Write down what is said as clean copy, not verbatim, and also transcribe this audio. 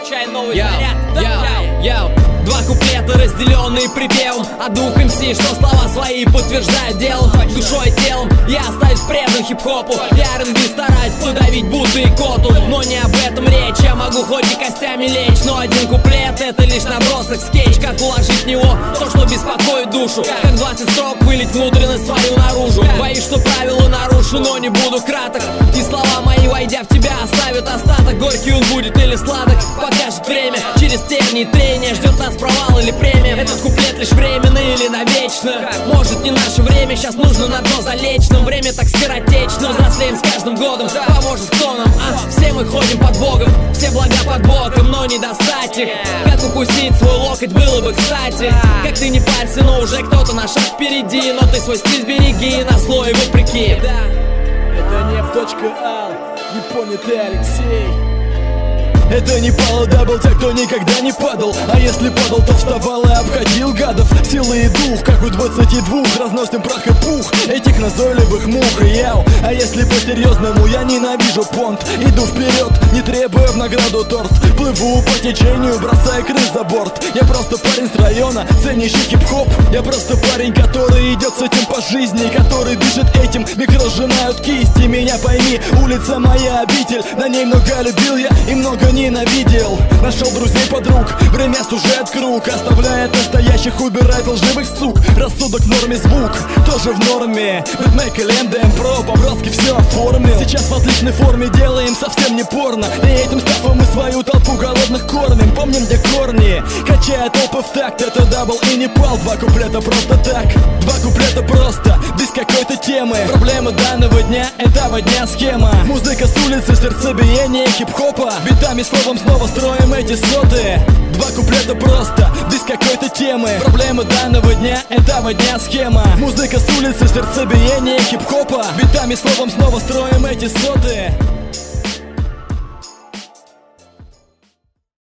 получай новый заряд. Два куплета, разделенные припевом, а дух МС, что слова свои подтверждают делом. Душой и телом я остаюсь предан хип-хопу. Я R&B стараюсь подавить будто икоту. Но не об этом речь, я могу хоть и костями лечь, но один куплет это лишь набросок, скетч. Как уложить в него то, что беспокоит душу. Как 20 строк вылить внутренность свою наружу. Боюсь, что правила нарушу, но не буду краток. И слова мои, войдя в тебя, оставят остаток. Горький он будет или сладок, покажет время. Через тернии трения ждет нас провал или премия. Этот куплет лишь временный или навечно. Может не наше время, сейчас нужно на дно залечь. Но время так скоротечно, взрослеем с каждым годом. Поможет кто нам, все мы ходим под Богом. Все блага под боком, но не достать их. Как укусить свой локоть было бы кстати. Как ты не парься, но уже кто-то на шаг впереди. Но ты свой стиль береги, на зло и вопреки. Это не.ал, непонятый Алексей. Это не пало дабл, те, кто никогда не падал. А если падал, то вставал и обходил гадов. Сила и дух, как у 22, разносим прах и пух этих назойливых мух. Яу, а если по-серьезному, я ненавижу понт. Иду вперед, не требуя в награду торт. Плыву по течению, бросая крыс за борт. Я просто парень с района, ценящий хип-хоп. Я просто парень, который идет с этим по жизни, который дышит этим, микро сжимают кисти. Меня пойми, улица моя обитель. На ней много любил я и много ненавидел. Нашел друзей, подруг, время сужает круг. Оставляет настоящих, убирает лживых сук. Рассудок в норме, звук тоже в норме. Бэтмэк или МДМ Про, по-братски все оформил. Сейчас в отличной форме делаем совсем не порно. И этим стафом мы свою толпу голодных кормим. Помним, где корни, качая толпы в такт. Это дабл и не пал, два куплета просто так. Два куплета просто, без какой-то темы. Проблемы данного дня, этого дня схема. Музыка с улицы, сердцебиение хип-хопа. Битами, словом, снова строим эти соты. Два куплета просто, без какой-то темы. Проблемы данного дня, этого дня схема. Музыка с улицы, сердцебиение хип-хопа. Битами, словом, снова строим эти соты.